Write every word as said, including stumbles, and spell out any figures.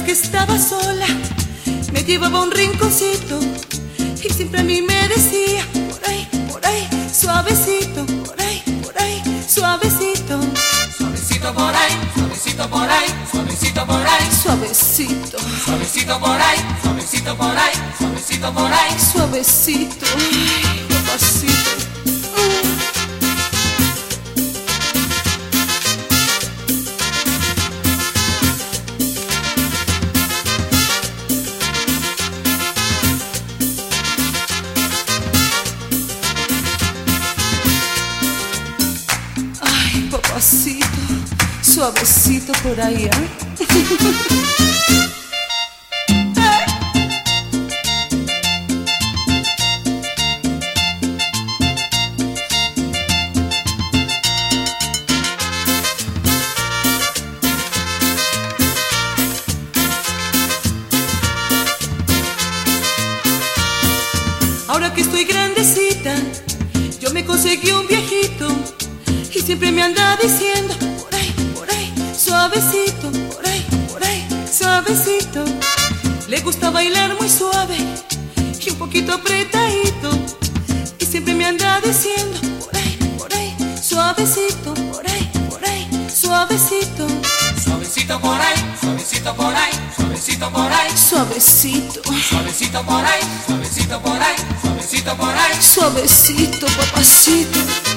que estaba sola, me llevaba a un rinconcito y siempre a mí me decía, por ahí, por ahí, suavecito, por ahí, por ahí, suavecito. Suavecito por ahí, suavecito por ahí, suavecito por ahí, Suavecito, suavecito por ahí, suavecito por ahí, suavecito por ahí. suavecito, ay, papacito. Ay, papacito, suavecito por ahí, ¿eh? Ahora que estoy grandecita, yo me conseguí un viejito y siempre me anda diciendo, por ahí, por ahí, suavecito, por ahí, por ahí, suavecito. Le gusta bailar muy suave y un poquito apretadito y siempre me anda diciendo, por ahí, por ahí, suavecito, por ahí, por ahí, suavecito. Suavecito por ahí, suavecito por ahí, suavecito por ahí, Suavecito, suavecito por ahí, suavecito por ahí, suavecito por ahí. suavecito, papacito.